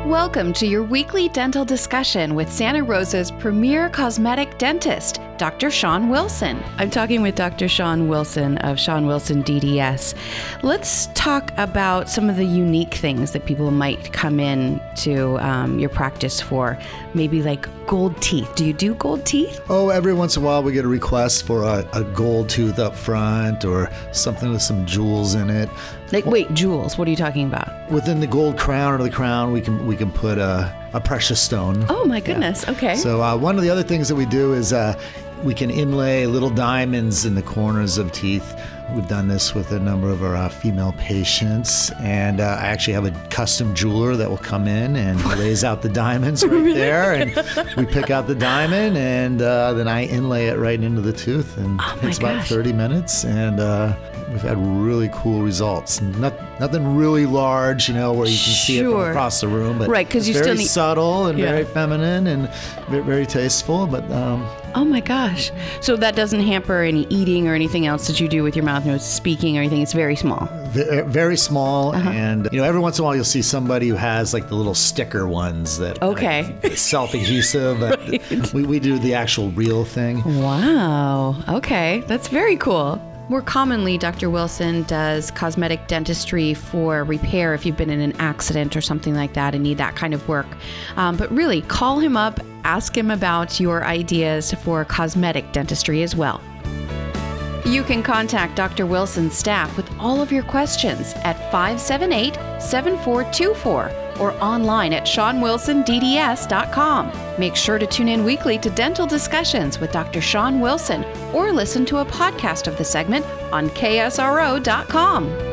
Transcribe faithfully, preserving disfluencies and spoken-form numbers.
Welcome to your weekly dental discussion with Santa Rosa's premier cosmetic dentist, Doctor Shawn Wilson. I'm talking with Doctor Shawn Wilson of Shawn Wilson D D S. Let's talk about some of the unique things that people might come in to um, your practice for. Maybe like gold teeth. Do you do gold teeth? Oh, every once in a while we get a request for a, a gold tooth up front or something with some jewels in it. Like, wait, jewels, what are you talking about? Within the gold crown or the crown, we can we can put a, a precious stone. Oh my goodness, yeah. Okay. So uh, one of the other things that we do is uh, we can inlay little diamonds in the corners of teeth. We've done this with a number of our uh, female patients, and uh, I actually have a custom jeweler that will come in and lays out the diamonds right Really? there, and we pick out the diamond, and uh, then I inlay it right into the tooth, and Oh it my takes about gosh. thirty minutes, and uh, we've had really cool results. Not, nothing really large, you know, where you can see it from Sure. across the room, but Right, 'cause it's you very still need- subtle and Yeah. very feminine and ve- very tasteful, but um, Oh my gosh. So that doesn't hamper any eating or anything else that you do with your mouth, no speaking or anything. It's very small. Ve- very small, Uh-huh. and you know, every once in a while you'll see somebody who has like the little sticker ones that Okay. like, self-adhesive. but Right. we, we do the actual real thing. Wow. Okay. That's very cool. More commonly, Doctor Wilson does cosmetic dentistry for repair if you've been in an accident or something like that and need that kind of work. Um, but really, call him up, ask him about your ideas for cosmetic dentistry as well. You can contact Doctor Wilson's staff with all of your questions at five seven eight, seven four two four or online at shawn wilson d d s dot com. Make sure to tune in weekly to Dental Discussions with Doctor Shawn Wilson or listen to a podcast of the segment on K S R O dot com.